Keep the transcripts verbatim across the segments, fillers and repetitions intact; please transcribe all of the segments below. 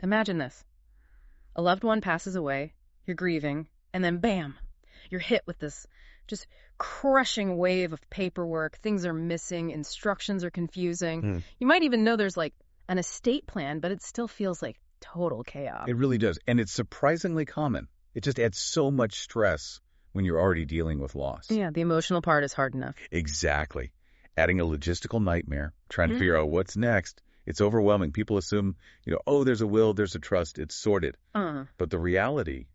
Imagine this. A loved one passes away, you're grieving, and then bam, you're hit with this just crushing wave of paperwork. Things are missing, instructions are confusing. Hmm. You might even know there's like an estate plan, but it still feels like total chaos. It really does. And it's surprisingly common. It just adds so much stress when you're already dealing with loss. Yeah, the emotional part is hard enough. Exactly. Adding a logistical nightmare, trying to Mhm. figure out what's next, it's overwhelming. People assume, you know, oh, there's a will, there's a trust, it's sorted. Uh. But the reality,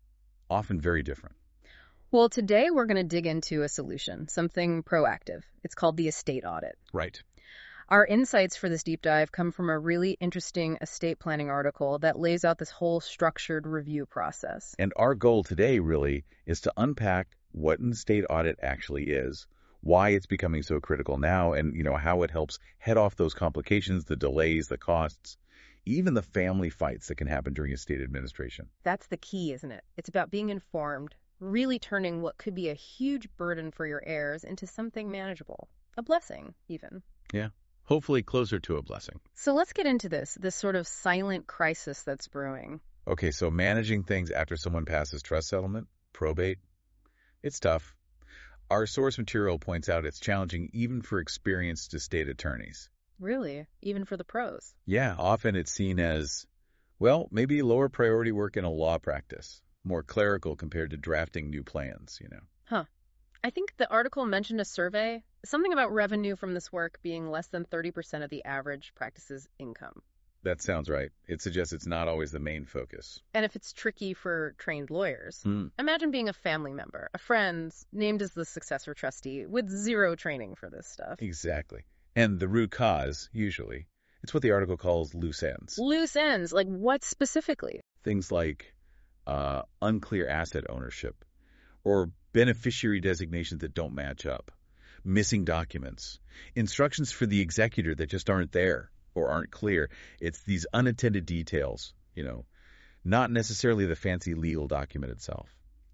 often very different. Well, today we're going to dig into a solution, something proactive. It's called the estate audit. Right. Our insights for this deep dive come from a really interesting estate planning article that lays out this whole structured review process. And our goal today really is to unpack what an estate audit actually is, why it's becoming so critical now, and you know how it helps head off those complications, the delays, the costs, even the family fights that can happen during estate administration. That's the key, isn't it? It's about being informed, really turning what could be a huge burden for your heirs into something manageable, a blessing even. Yeah, hopefully closer to a blessing. So let's get into this, this sort of silent crisis that's brewing. Okay, so managing things after someone passes trust settlement, probate, it's tough. Our source material points out it's challenging even for experienced estate attorneys. Really? Even for the pros? Yeah, often it's seen as, well, maybe lower priority work in a law practice, more clerical compared to drafting new plans, you know. Huh. I think the article mentioned a survey, something about revenue from this work being less than thirty percent of the average practice's income. That sounds right. It suggests it's not always the main focus. And if it's tricky for trained lawyers, Hmm. imagine being a family member, a friend named as the successor trustee with zero training for this stuff. Exactly. And the root cause, usually, it's what the article calls loose ends. Loose ends, like what specifically? Things like uh, unclear asset ownership or beneficiary designations that don't match up, missing documents, instructions for the executor that just aren't there or aren't clear. It's these unattended details, you know, not necessarily the fancy legal document itself.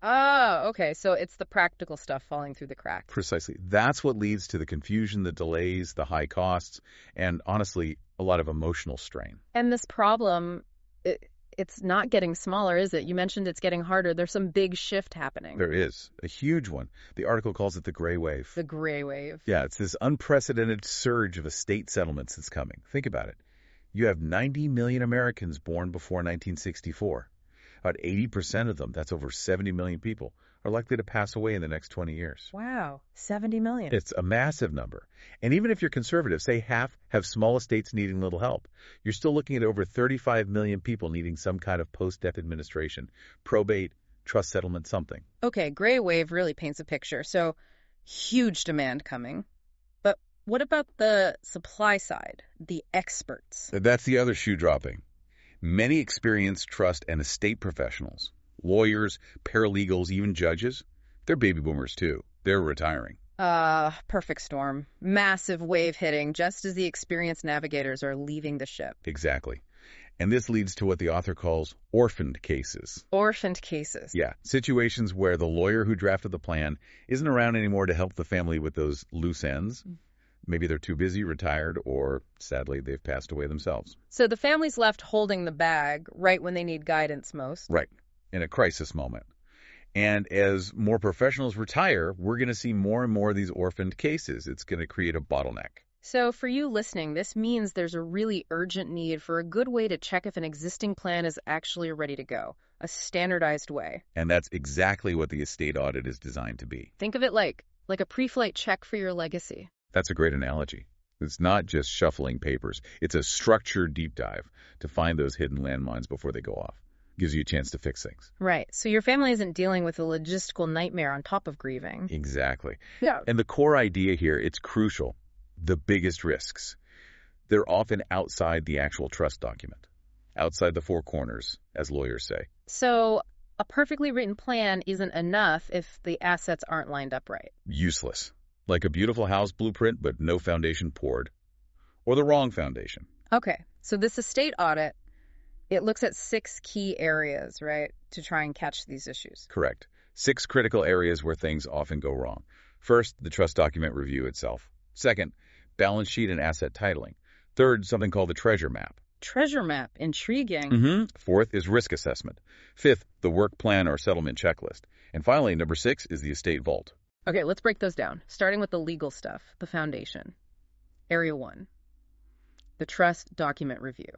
Oh, okay. So it's the practical stuff falling through the cracks. Precisely. That's what leads to the confusion, the delays, the high costs, and honestly, a lot of emotional strain. And this problem, it, it's not getting smaller, is it? You mentioned it's getting harder. There's some big shift happening. There is a huge one. The article calls it the gray wave. The gray wave. Yeah, it's this unprecedented surge of estate settlements that's coming. Think about it. You have ninety million Americans born before nineteen sixty-four. About eighty percent of them, that's over seventy million people, are likely to pass away in the next twenty years. Wow, seventy million. It's a massive number. And even if you're conservative, say half have small estates needing little help, you're still looking at over thirty-five million people needing some kind of post-death administration, probate, trust settlement, something. Okay, gray wave really paints a picture. So huge demand coming. But what about the supply side, the experts? That's the other shoe dropping. Many experienced trust and estate professionals, lawyers, paralegals, even judges, they're baby boomers too. They're retiring. Uh, perfect storm. Massive wave hitting just as the experienced navigators are leaving the ship. Exactly. And this leads to what the author calls orphaned cases. Orphaned cases. Yeah, situations where the lawyer who drafted the plan isn't around anymore to help the family with those loose ends. Maybe they're too busy, retired, or sadly, they've passed away themselves. So the family's left holding the bag right when they need guidance most. Right, in a crisis moment. And as more professionals retire, we're going to see more and more of these orphaned cases. It's going to create a bottleneck. So for you listening, this means there's a really urgent need for a good way to check if an existing plan is actually ready to go, a standardized way. And that's exactly what the estate audit is designed to be. Think of it like, like a pre-flight check for your legacy. That's a great analogy. It's not just shuffling papers. It's a structured deep dive to find those hidden landmines before they go off. Gives you a chance to fix things. Right. So your family isn't dealing with a logistical nightmare on top of grieving. Exactly. Yeah. And the core idea here, it's crucial. The biggest risks. They're often outside the actual trust document, outside the four corners, as lawyers say. So a perfectly written plan isn't enough if the assets aren't lined up right. Useless. Like a beautiful house blueprint, but no foundation poured. Or the wrong foundation. Okay. So this estate audit, it looks at six key areas, right, to try and catch these issues. Correct. Six critical areas where things often go wrong. First, the trust document review itself. Second, balance sheet and asset titling. Third, something called the treasure map. treasure map. Intriguing. Mm-hmm. Fourth is risk assessment. Fifth, the work plan or settlement checklist. And finally, number six is the estate vault. Okay, let's break those down, starting with the legal stuff, the foundation. Area one, the trust document review.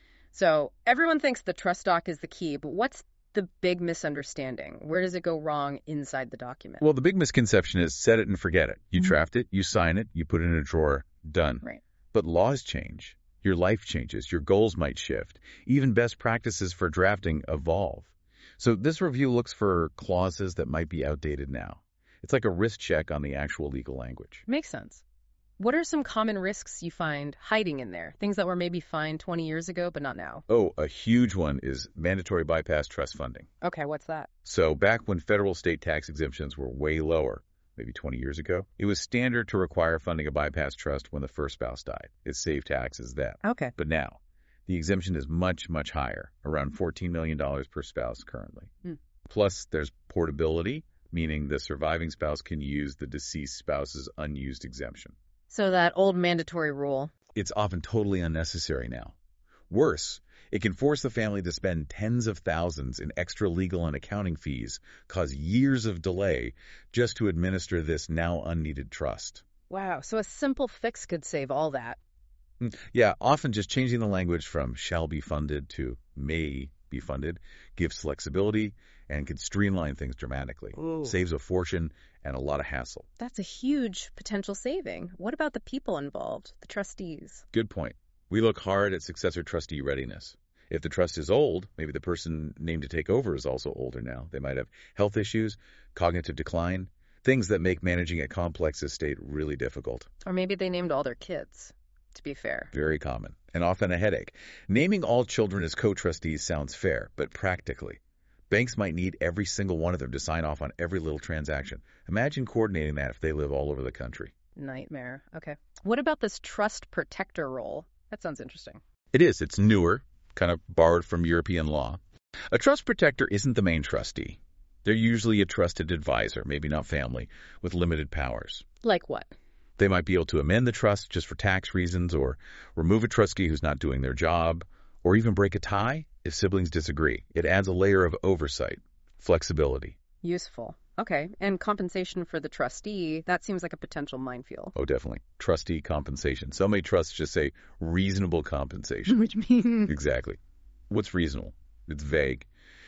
So everyone thinks the trust doc is the key, but what's the big misunderstanding? Where does it go wrong inside the document? Well, the big misconception is set it and forget it. You Mhm. draft it, you sign it, you put it in a drawer, done. Right. But laws change. Your life changes. Your goals might shift. Even best practices for drafting evolve. So this review looks for clauses that might be outdated now. It's like a risk check on the actual legal language. Makes sense. What are some common risks you find hiding in there? Things that were maybe fine twenty years ago, but not now. Oh, a huge one is mandatory bypass trust funding. Okay, what's that? So back when federal state tax exemptions were way lower, maybe twenty years ago, it was standard to require funding a bypass trust when the first spouse died. It saved taxes then. Okay. But now, the exemption is much, much higher, around fourteen million dollars per spouse currently. Hmm. Plus, there's portability, meaning the surviving spouse can use the deceased spouse's unused exemption. So that old mandatory rule. It's often totally unnecessary now. Worse, it can force the family to spend tens of thousands in extra legal and accounting fees, cause years of delay just to administer this now unneeded trust. Wow, so a simple fix could save all that. Yeah, often just changing the language from shall be funded to may be funded gives flexibility and can streamline things dramatically. Ooh. Saves a fortune and a lot of hassle. That's a huge potential saving. What about the people involved, the trustees? Good point. We look hard at successor trustee readiness. If the trust is old, maybe the person named to take over is also older now. They might have health issues, cognitive decline, things that make managing a complex estate really difficult. Or maybe they named all their kids, to be fair. Very common, and often a headache. Naming all children as co-trustees sounds fair, but practically, banks might need every single one of them to sign off on every little transaction. Imagine coordinating that if they live all over the country. Nightmare. Okay. What about this trust protector role? That sounds interesting. It is. It's newer, kind of borrowed from European law. A trust protector isn't the main trustee. They're usually a trusted advisor, maybe not family, with limited powers. Like what? They might be able to amend the trust just for tax reasons, or remove a trustee who's not doing their job, or even break a tie if siblings disagree. It adds a layer of oversight, flexibility. Useful. Okay. And compensation for the trustee, that seems like a potential minefield. Oh, definitely. Trustee compensation. So many trusts just say reasonable compensation. Which means... Exactly. What's reasonable? It's vague.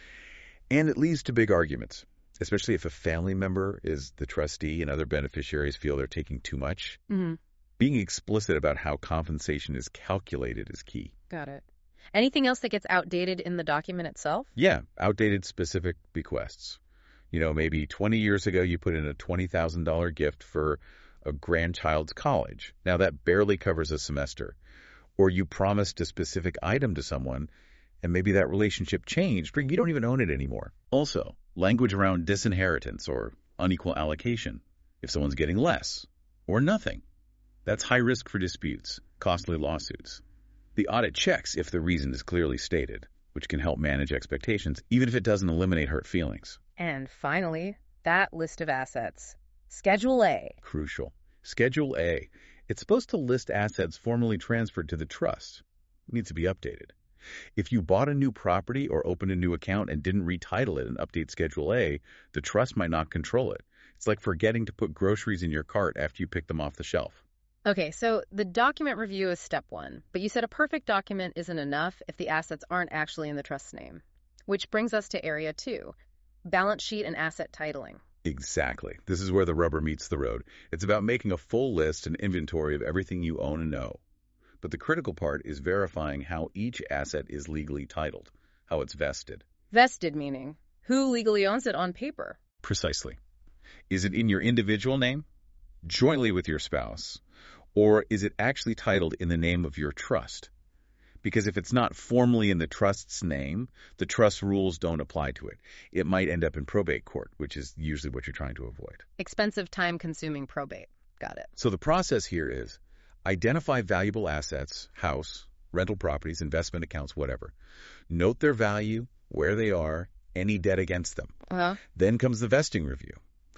And it leads to big arguments, especially if a family member is the trustee and other beneficiaries feel they're taking too much. Mm-hmm. Being explicit about how compensation is calculated is key. Got it. Anything else that gets outdated in the document itself? Yeah, outdated specific bequests. You know, maybe twenty years ago you put in a twenty thousand dollars gift for a grandchild's college. Now that barely covers a semester. Or you promised a specific item to someone, and maybe that relationship changed, or you don't even own it anymore. Also, language around disinheritance or unequal allocation, if someone's getting less or nothing. That's high risk for disputes, costly lawsuits. The audit checks if the reason is clearly stated, which can help manage expectations, even if it doesn't eliminate hurt feelings. And finally, that list of assets. Schedule A. Crucial. Schedule A. It's supposed to list assets formally transferred to the trust. It needs to be updated. If you bought a new property or opened a new account and didn't retitle it and update Schedule A, the trust might not control it. It's like forgetting to put groceries in your cart after you pick them off the shelf. Okay, so the document review is step one, but you said a perfect document isn't enough if the assets aren't actually in the trust's name. Which brings us to area two, balance sheet and asset titling. Exactly. This is where the rubber meets the road. It's about making a full list and inventory of everything you own and know. But the critical part is verifying how each asset is legally titled, how it's vested. Vested meaning who legally owns it on paper? Precisely. Is it in your individual name, jointly with your spouse, or is it actually titled in the name of your trust? Because if it's not formally in the trust's name, the trust rules don't apply to it. It might end up in probate court, which is usually what you're trying to avoid. Expensive, time-consuming probate. Got it. So the process here is identify valuable assets, house, rental properties, investment accounts, whatever. Note their value, where they are, any debt against them. Uh-huh. Then comes the vesting review.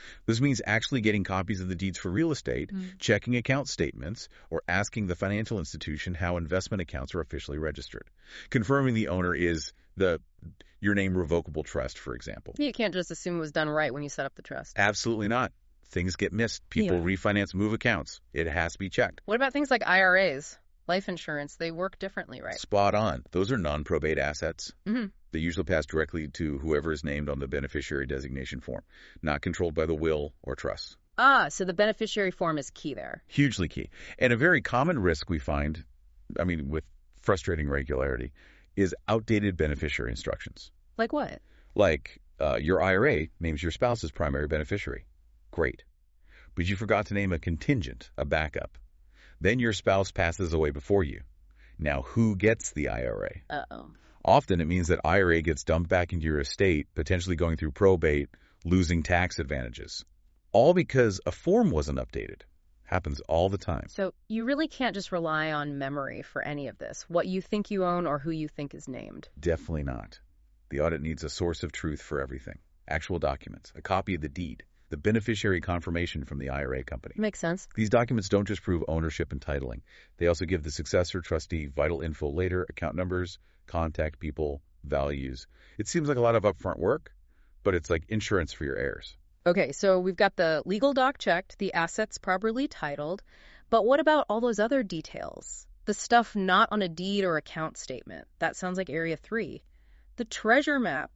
This means actually getting copies of the deeds for real estate, Mm. checking account statements, or asking the financial institution how investment accounts are officially registered. Confirming the owner is the your name revocable trust, for example. You can't just assume it was done right when you set up the trust. Absolutely not. Things get missed. People Yeah. refinance, move accounts. It has to be checked. What about things like I R As, life insurance? They work differently, right? Spot on. Those are non-probate assets. Mm-hmm. They usually pass directly to whoever is named on the beneficiary designation form, not controlled by the will or trust. Ah, so the beneficiary form is key there. Hugely key. And a very common risk we find, I mean, with frustrating regularity, is outdated beneficiary instructions. Like what? Like, uh, your I R A names your spouse as primary beneficiary. Great. But you forgot to name a contingent, a backup. Then your spouse passes away before you. Now, who gets the I R A? Uh-oh. Often it means that I R A gets dumped back into your estate, potentially going through probate, losing tax advantages. All because a form wasn't updated. Happens all the time. So you really can't just rely on memory for any of this, what you think you own or who you think is named. Definitely not. The audit needs a source of truth for everything. Actual documents, a copy of the deed, the beneficiary confirmation from the I R A company. Makes sense. These documents don't just prove ownership and titling. They also give the successor trustee vital info later, account numbers, contact people, values. It seems like a lot of upfront work, but it's like insurance for your heirs. Okay, so we've got the legal doc checked, the assets properly titled, but what about all those other details? The stuff not on a deed or account statement. That sounds like Area three. The treasure map.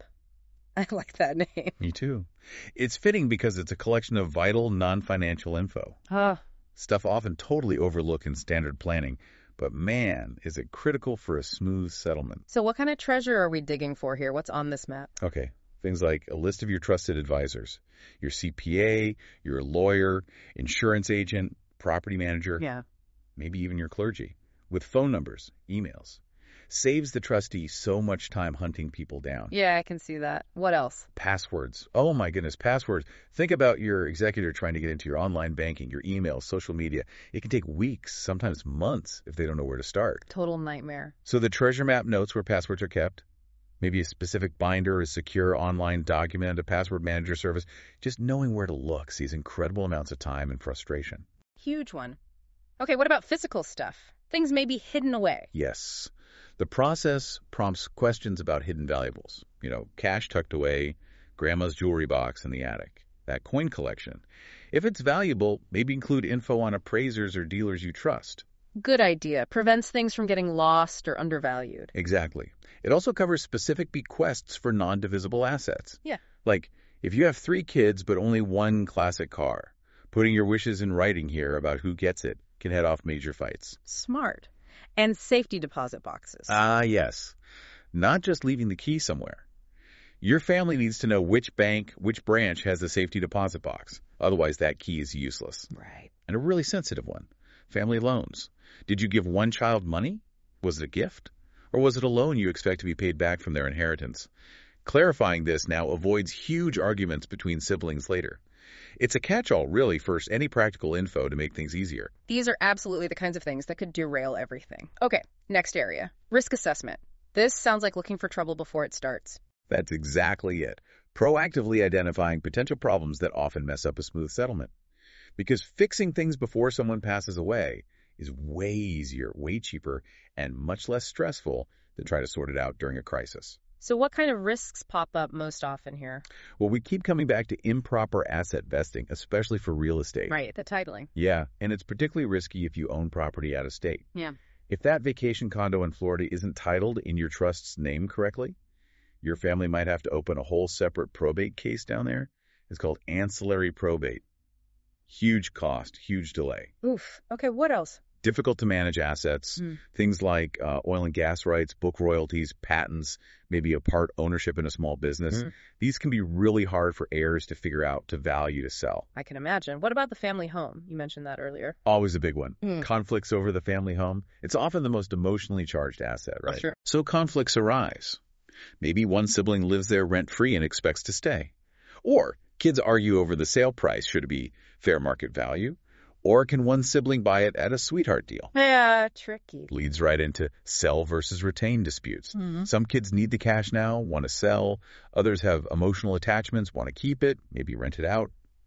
I like that name. Me too. It's fitting because it's a collection of vital, non-financial info. Ah, Stuff often totally overlooked in standard planning, but man, is it critical for a smooth settlement. so what kind of treasure are we digging for here? What's on this map? Okay, things like a list of your trusted advisors, your C P A, your lawyer, insurance agent, property manager, Yeah. maybe even your clergy, with phone numbers, emails. Saves the trustee so much time hunting people down. Yeah, I can see that. What else? Passwords. Oh my goodness, passwords. Think about your executor trying to get into your online banking, your email, social media. It can take weeks, sometimes months, if they don't know where to start. Total nightmare. So the treasure map notes where passwords are kept. Maybe a specific binder, a secure online document, a password manager service. Just knowing where to look saves incredible amounts of time and frustration. Huge one. Okay, what about physical stuff? Things may be hidden away. Yes. The process prompts questions about hidden valuables. You know, cash tucked away, grandma's jewelry box in the attic, that coin collection. If it's valuable, maybe include info on appraisers or dealers you trust. Good idea. Prevents things from getting lost or undervalued. Exactly. It also covers specific bequests for non-divisible assets. Yeah. Like, if you have three kids but only one classic car, putting your wishes in writing here about who gets it can head off major fights. Smart. And safety deposit boxes. Ah, yes. Not just leaving the key somewhere. Your family needs to know which bank, which branch has a safety deposit box. Otherwise, that key is useless. Right. And a really sensitive one. Family loans. Did you give one child money? Was it a gift? Or was it a loan you expect to be paid back from their inheritance? Clarifying this now avoids huge arguments between siblings later. It's a catch-all, really, for any practical info to make things easier. These are absolutely the kinds of things that could derail everything. Okay, next area. Risk assessment. This sounds like looking for trouble before it starts. That's exactly it. Proactively identifying potential problems that often mess up a smooth settlement. Because fixing things before someone passes away is way easier, way cheaper, and much less stressful than try to sort it out during a crisis. So what kind of risks pop up most often here? Well, we keep coming back to improper asset vesting, especially for real estate. Right, the titling. Yeah, and it's particularly risky if you own property out of state. Yeah. If that vacation condo in Florida isn't titled in your trust's name correctly, your family might have to open a whole separate probate case down there. It's called ancillary probate. Huge cost, huge delay. Oof. Okay, what else? Difficult to manage assets, Mm. things like uh, oil and gas rights, book royalties, patents, maybe a part ownership in a small business. Mm. These can be really hard for heirs to figure out to value to sell. I can imagine. What about the family home? You mentioned that earlier. Always a big one. Mm. Conflicts over the family home. It's often the most emotionally charged asset, right? Sure. So conflicts arise. Maybe one sibling lives there rent-free and expects to stay. Or kids argue over the sale price. Should it be fair market value? Or can one sibling buy it at a sweetheart deal? Yeah, tricky. Leads right into sell versus retain disputes. Mm-hmm. Some kids need the cash now, want to sell. Others have emotional attachments, want to keep it, maybe rent it out.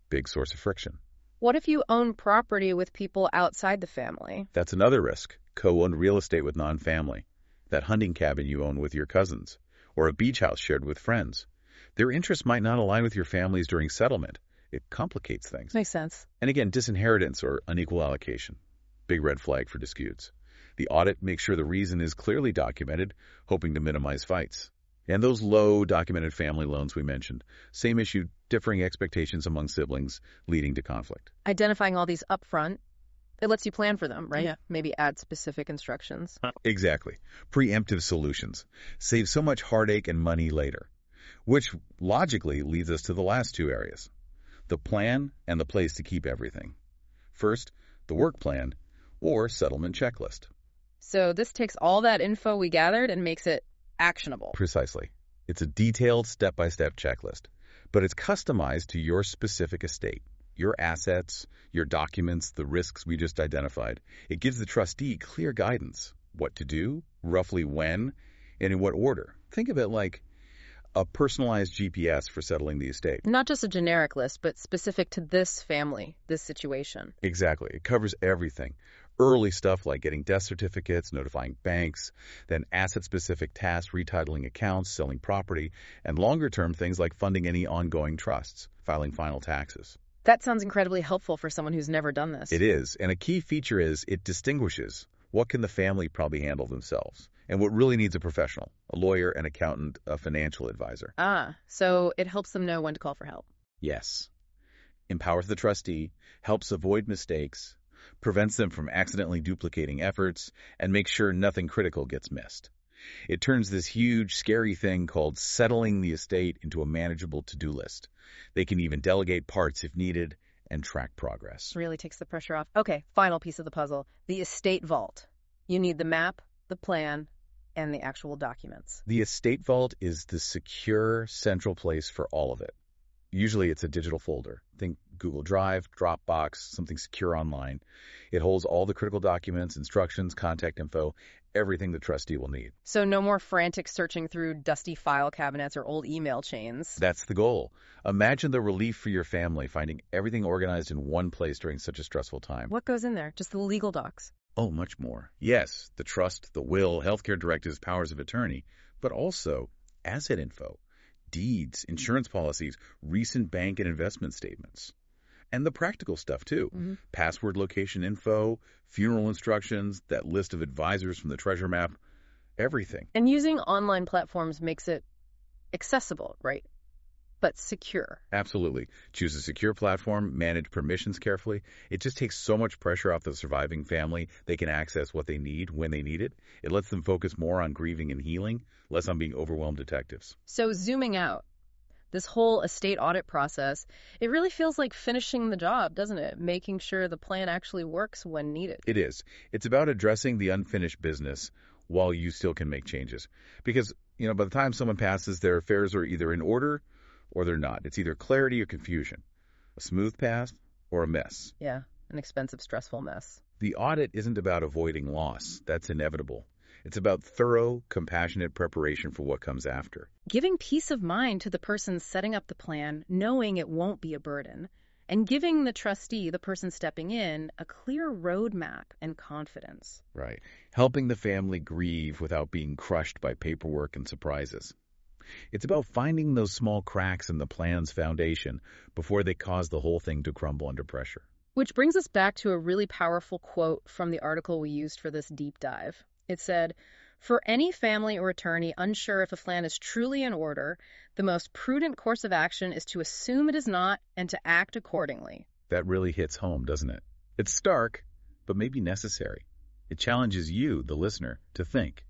big source of friction. What if you own property with people outside the family? That's another risk. Co-owned real estate with non-family. That hunting cabin you own with your cousins. Or a beach house shared with friends. Their interests might not align with your family's during settlement. It complicates things. Makes sense. And again, disinheritance or unequal allocation. Big red flag for disputes. The audit makes sure the reason is clearly documented, hoping to minimize fights. And those low documented family loans we mentioned. Same issue, differing expectations among siblings, leading to conflict. Identifying all these upfront, it lets you plan for them, right? Yeah. Maybe add specific instructions. Exactly. Preemptive solutions. Save so much heartache and money later. Which logically leads us to the last two areas. The plan and the place to keep everything. First, the work plan or settlement checklist. So this takes all that info we gathered and makes it actionable. Precisely. It's a detailed step-by-step checklist, but it's customized to your specific estate, your assets, your documents, the risks we just identified. It gives the trustee clear guidance, what to do, roughly when, and in what order. Think of it like a personalized G P S for settling the estate. Not just a generic list, but specific to this family, this situation. Exactly. It covers everything. Early stuff like getting death certificates, notifying banks, then asset-specific tasks, retitling accounts, selling property, and longer-term things like funding any ongoing trusts, filing final taxes. That sounds incredibly helpful for someone who's never done this. It is, and a key feature is it distinguishes what can the family probably handle themselves and what really needs a professional, a lawyer, an accountant, a financial advisor. Ah, so it helps them know when to call for help. Yes. Empowers the trustee, helps avoid mistakes, prevents them from accidentally duplicating efforts, and makes sure nothing critical gets missed. It turns this huge, scary thing called settling the estate into a manageable to-do list. They can even delegate parts if needed and track progress. Really takes the pressure off. Okay, final piece of the puzzle, the estate vault. You need the map, the plan, and the actual documents. The estate vault is the secure central place for all of it. Usually it's a digital folder. Think Google Drive, Dropbox, something secure online. It holds all the critical documents, instructions, contact info, everything the trustee will need. So no more frantic searching through dusty file cabinets or old email chains. That's the goal. Imagine the relief for your family finding everything organized in one place during such a stressful time. What goes in there? Just the legal docs? Oh, much more. Yes, the trust, the will, healthcare directives, powers of attorney, but also asset info, deeds, insurance policies, recent bank and investment statements. And the practical stuff, too. Mm-hmm. Password location info, funeral instructions, that list of advisors from the treasure map, everything. And using online platforms makes it accessible, right? But secure. Absolutely. Choose a secure platform, manage permissions carefully. It just takes so much pressure off the surviving family. They can access what they need when they need it. It lets them focus more on grieving and healing, less on being overwhelmed detectives. So zooming out, this whole estate audit process, it really feels like finishing the job, doesn't it? Making sure the plan actually works when needed. It is. It's about addressing the unfinished business while you still can make changes. Because, you know, by the time someone passes, their affairs are either in order or they're not. It's either clarity or confusion, a smooth path or a mess. Yeah, an expensive, stressful mess. The audit isn't about avoiding loss. That's inevitable. It's about thorough, compassionate preparation for what comes after. Giving peace of mind to the person setting up the plan, knowing it won't be a burden, and giving the trustee, the person stepping in, a clear roadmap and confidence. Right. Helping the family grieve without being crushed by paperwork and surprises. It's about finding those small cracks in the plan's foundation before they cause the whole thing to crumble under pressure. Which brings us back to a really powerful quote from the article we used for this deep dive. It said, "For any family or attorney unsure if a plan is truly in order, the most prudent course of action is to assume it is not and to act accordingly." That really hits home, doesn't it? It's stark, but maybe necessary. It challenges you, the listener, to think.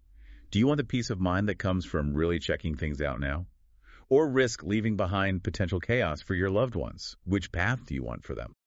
Do you want the peace of mind that comes from really checking things out now? Or risk leaving behind potential chaos for your loved ones? Which path do you want for them?